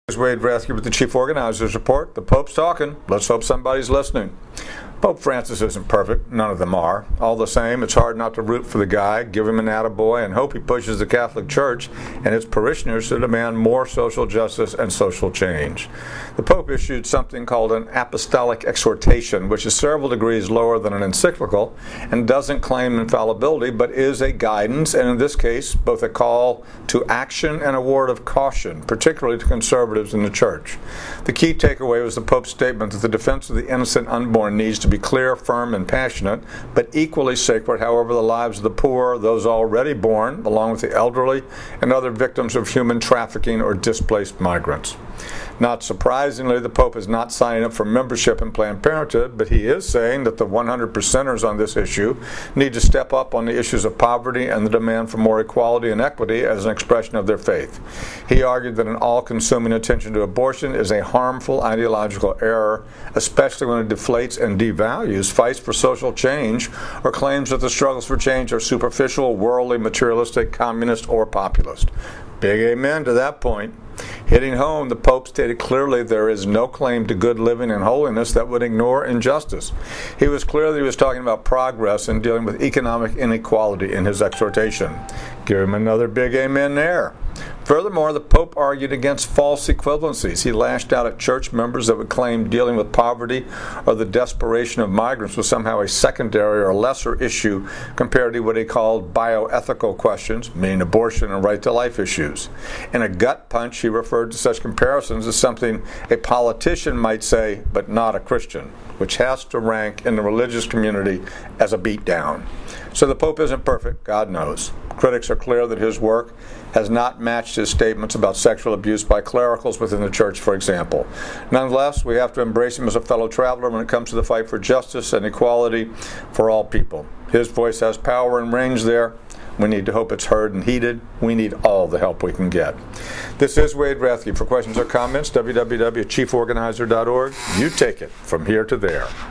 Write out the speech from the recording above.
Wade Rathke with the Chief Organizers Report. The Pope's talking. Let's hope somebody's listening. Pope Francis isn't perfect. None of them are. All the same, it's hard not to root for the guy, give him an attaboy, and hope he pushes the Catholic Church and its parishioners to demand more social justice and social change. The Pope issued something called an apostolic exhortation, which is several degrees lower than an encyclical and doesn't claim infallibility, but is a guidance, and in this case, both a call to action and a word of caution, particularly to conservatives in the Church. The key takeaway was the Pope's statement that the defense of the innocent unborn needs to be clear, firm, and passionate, but equally sacred, however, the lives of the poor, those already born, along with the elderly, and other victims of human trafficking or displaced migrants. Not surprisingly, the Pope is not signing up for membership in Planned Parenthood, but he is saying that the 100%ers on this issue need to step up on the issues of poverty and the demand for more equality and equity as an expression of their faith. He argued that an all-consuming attention to abortion is a harmful ideological error, especially when it deflates and devalues fights for social change or claims that the struggles for change are superficial, worldly, materialistic, communist, or populist. Big amen to that point. Hitting home, the Pope stated clearly there is no claim to good living and holiness that would ignore injustice. He was clear that he was talking about progress and dealing with economic inequality in his exhortation. Give him another big amen there. Furthermore, the Pope argued against false equivalencies. He lashed out at church members that would claim dealing with poverty or the desperation of migrants was somehow a secondary or lesser issue compared to what he called bioethical questions, meaning abortion and right to life issues. In a gut punch, he referred to such comparisons as something a politician might say, but not a Christian, which has to rank in the religious community as a beatdown. So the Pope isn't perfect, God knows. Critics are clear that his work has not matched his statements about sexual abuse by clericals within the Church, for example. Nonetheless, we have to embrace him as a fellow traveler when it comes to the fight for justice and equality for all people. His voice has power and range there. We need to hope it's heard and heeded. We need all the help we can get. This is Wade Rathke. For questions or comments, www.chieforganizer.org. You take it from here to there.